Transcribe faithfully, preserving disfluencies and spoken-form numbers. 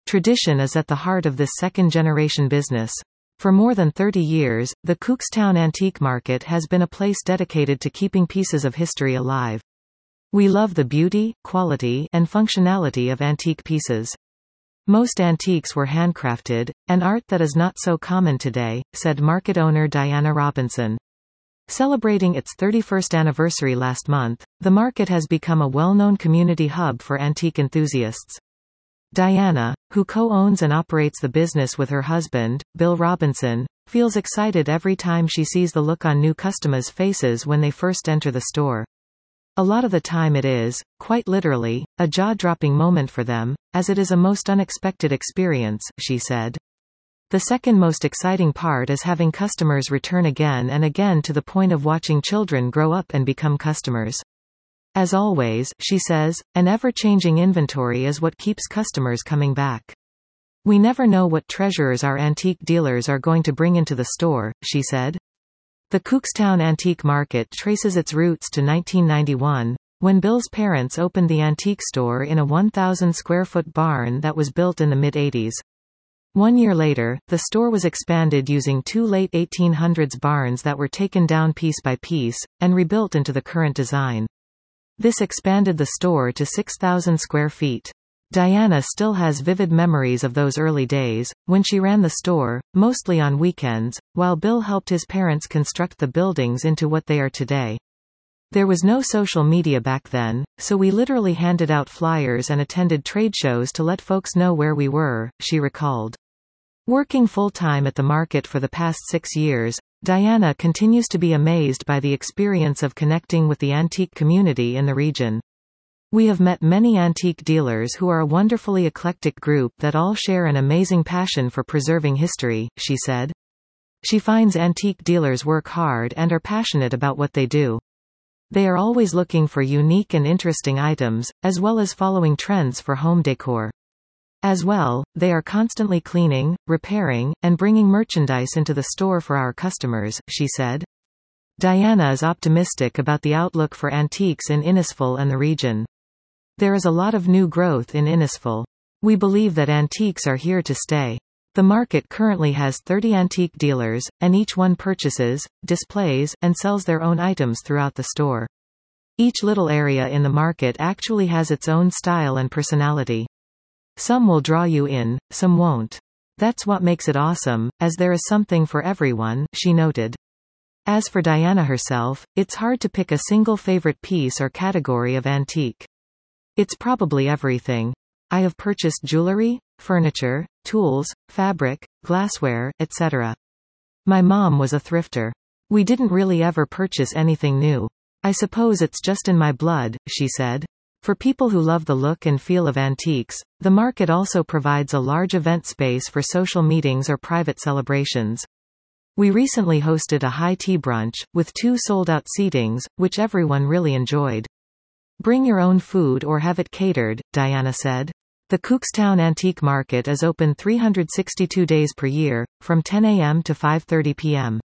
Tradition is at the heart of this second-generation business. For more than thirty years, the Cookstown Antique Market has been a place dedicated to keeping pieces of history alive. We love the beauty, quality, and functionality of antique pieces. Most antiques were handcrafted, an art that is not so common today, said market owner Diana Robinson. Celebrating its thirty-first anniversary last month, the market has become a well-known community hub for antique enthusiasts. Diana, who co-owns and operates the business with her husband, Bill Robinson, feels excited every time she sees the look on new customers' faces when they first enter the store. A lot of the time it is, quite literally, a jaw-dropping moment for them, as it is a most unexpected experience, she said. The second most exciting part is having customers return again and again, to the point of watching children grow up and become customers. As always, she says, an ever-changing inventory is what keeps customers coming back. We never know what treasures our antique dealers are going to bring into the store, she said. The Cookstown Antique Market traces its roots to nineteen ninety-one, when Bill's parents opened the antique store in a one thousand square foot barn that was built in the mid-eighties. One year later, the store was expanded using two late eighteen hundreds barns that were taken down piece by piece, and rebuilt into the current design. This expanded the store to six thousand square feet. Diana still has vivid memories of those early days, when she ran the store, mostly on weekends, while Bill helped his parents construct the buildings into what they are today. There was no social media back then, so we literally handed out flyers and attended trade shows to let folks know where we were, she recalled. Working full-time at the market for the past six years, Diana continues to be amazed by the experience of connecting with the antique community in the region. We have met many antique dealers who are a wonderfully eclectic group that all share an amazing passion for preserving history, she said. She finds antique dealers work hard and are passionate about what they do. They are always looking for unique and interesting items, as well as following trends for home decor. As well, they are constantly cleaning, repairing, and bringing merchandise into the store for our customers, she said. Diana is optimistic about the outlook for antiques in Innisfil and the region. There is a lot of new growth in Innisfil. We believe that antiques are here to stay. The market currently has thirty antique dealers, and each one purchases, displays, and sells their own items throughout the store. Each little area in the market actually has its own style and personality. Some will draw you in, some won't. That's what makes it awesome, as there is something for everyone, she noted. As for Diana herself, it's hard to pick a single favorite piece or category of antique. It's probably everything. I have purchased jewelry, furniture, tools, fabric, glassware, et cetera. My mom was a thrifter. We didn't really ever purchase anything new. I suppose it's just in my blood, she said. For people who love the look and feel of antiques, the market also provides a large event space for social meetings or private celebrations. We recently hosted a high tea brunch, with two sold-out seatings, which everyone really enjoyed. Bring your own food or have it catered, Diana said. The Cookstown Antique Market is open three hundred sixty-two days per year, from ten a m to five thirty p m